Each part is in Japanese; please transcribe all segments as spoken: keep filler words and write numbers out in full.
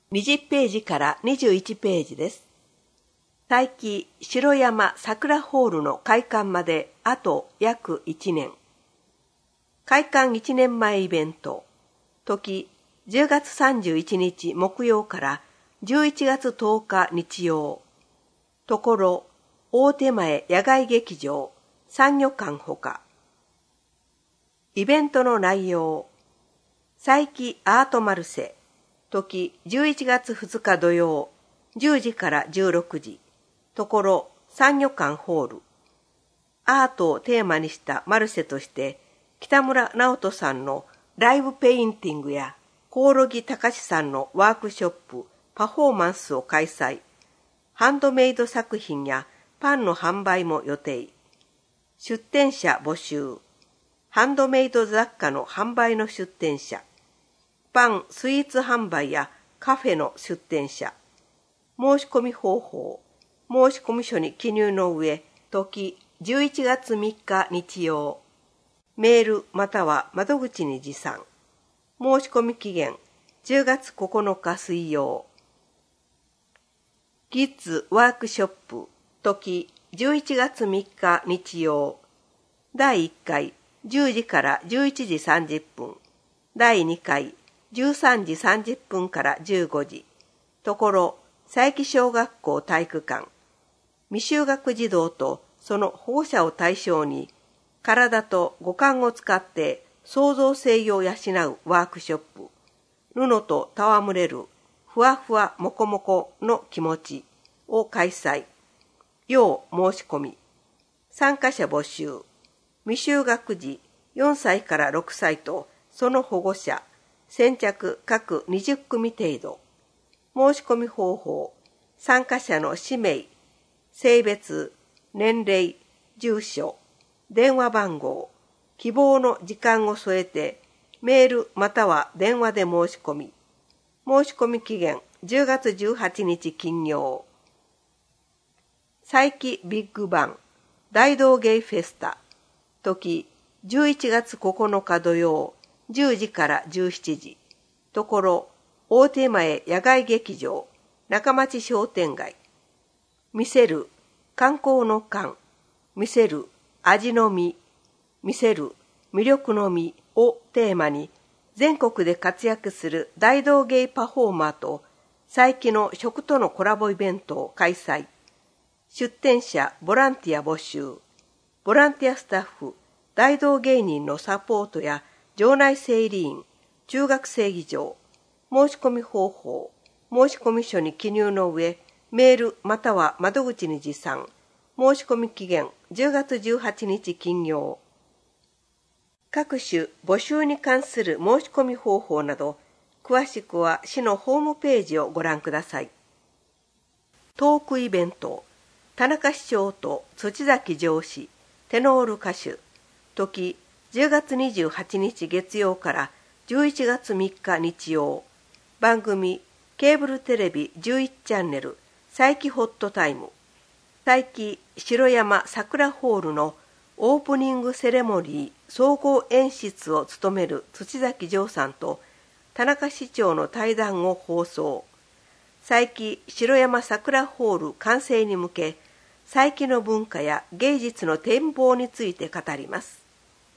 にじゅうページからにじゅういちページです。佐伯城山桜ホールの開館まであと約いちねん。開館いちねんまえイベント。時じゅうがつさんじゅういちにち木曜からじゅういちがつとおか日曜。ところ大手前野外劇場産魚館ほか。イベントの内容。佐伯アートマルセ。時じゅういちがつふつか土曜じゅうじからじゅうろくじ。ところ産魚館ホール。アートをテーマにしたマルセとして北村直人さんのライブペインティングやコオロギ隆さんのワークショップ、パフォーマンスを開催。ハンドメイド作品やパンの販売も予定。出店者募集。ハンドメイド雑貨の販売の出店者。パン、スイーツ販売やカフェの出店者。申し込み方法。申し込み書に記入の上、時じゅういちがつみっか日曜。メールまたは窓口に持参。申し込み期限じゅうがつここのか水曜。キッズワークショップ。時じゅういちがつみっか日曜。だいいっかいじゅうじからじゅういちじさんじゅっぷん。だいにかいじゅうさんじさんじゅっぷんからじゅうごじ。ところ佐伯小学校体育館。未就学児童とその保護者を対象に体と五感を使って創造性を養うワークショップ。布と戯れるふわふわもこもこの気持ちを開催。要申し込み。参加者募集。未就学児よんさいからろくさいとその保護者。先着各にじゅっくみ程度。申し込み方法。参加者の氏名、性別、年齢、住所、電話番号、希望の時間を添えて、メールまたは電話で申し込み。申し込み期限じゅうがつじゅうはちにち金曜。佐伯ビッグバン大道芸フェスタ。時じゅういちがつここのか土曜じゅうじからじゅうしちじ。ところ大手前野外劇場中町商店街。見せる観光の観。見せる味の実。見せる魅力の実をテーマに全国で活躍する大道芸パフォーマーと佐伯の食とのコラボイベントを開催。出展者ボランティア募集。ボランティアスタッフ、大道芸人のサポートや場内整理員、中学生議場。申し込み方法。申し込み書に記入の上、メールまたは窓口に持参。申し込み期限じゅうがつじゅうはちにち金曜。各種募集に関する申し込み方法など、詳しくは市のホームページをご覧ください。トークイベント。田中市長と土崎上司、テノール歌手。時じゅうがつにじゅうはちにち月曜からじゅういちがつみっか日曜。番組ケーブルテレビじゅういちチャンネル佐伯ホットタイム。佐伯城山桜ホールのオープニングセレモニー総合演出を務める土崎丈さんと田中市長の対談を放送。佐伯城山桜ホール完成に向け、佐伯の文化や芸術の展望について語ります。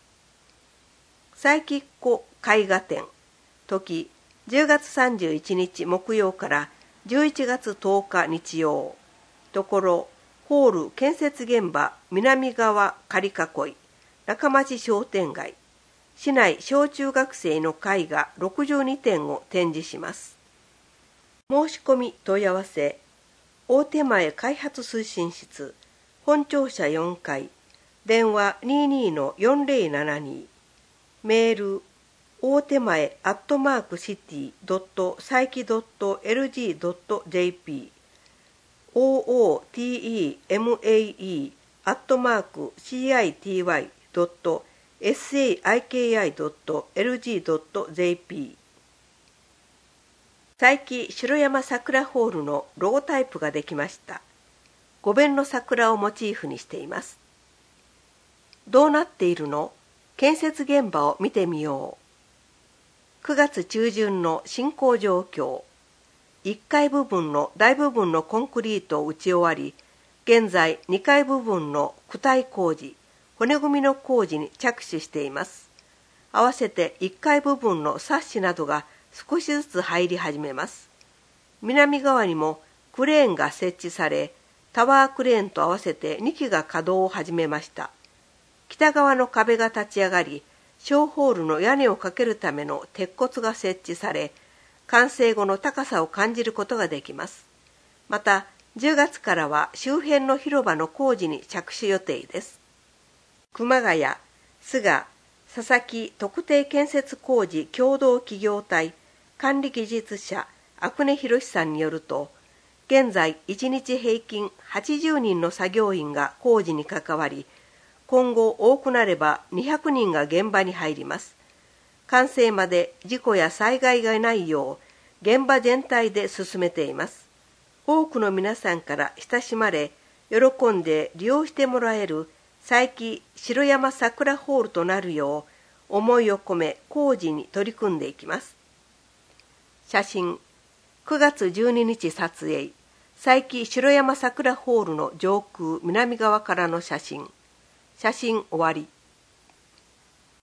佐伯っ子絵画展。時じゅうがつさんじゅういちにち木曜からじゅういちがつとおか日曜。ところホール建設現場南側仮囲い中町商店街。市内小中学生の絵画ろくじゅうにてんを展示します。申し込み問い合わせ。大手前開発推進室本庁舎よんかい。電話 にじゅうにのよんぜろななに。メール大手前アットマークシティドット佐伯ドットエルジードットジェーピー オーオーティーイーエムエーイー アットマークシーアイティーワイドットエスエーアイケーアイドットエルジードットジェーピー。佐伯城山桜ホールのロゴタイプができました。五弁の桜をモチーフにしています。どうなっているの？建設現場を見てみよう。くがつ中旬の進行状況。 いっかい部分の大部分のコンクリートを打ち終わり、現在にかい部分の躯体工事、骨組みの工事に着手しています。合わせていっかい部分のサッシなどが少しずつ入り始めます。南側にもクレーンが設置され、タワークレーンと合わせてにきが稼働を始めました。北側の壁が立ち上がり、小ホールの屋根をかけるための鉄骨が設置され、完成後の高さを感じることができます。また、じゅうがつからは周辺の広場の工事に着手予定です。熊谷、菅、佐々木特定建設工事共同企業体管理技術者阿久根博さんによると、現在いちにち平均はちじゅうにんの作業員が工事に関わり、今後多くなればにひゃくにんが現場に入ります。完成まで事故や災害がないよう現場全体で進めています。多くの皆さんから親しまれ、喜んで利用してもらえる佐伯城山桜ホールとなるよう思いを込め工事に取り組んでいきます。写真、くがつじゅうににち撮影、佐伯城山桜ホールの上空南側からの写真。写真終わり。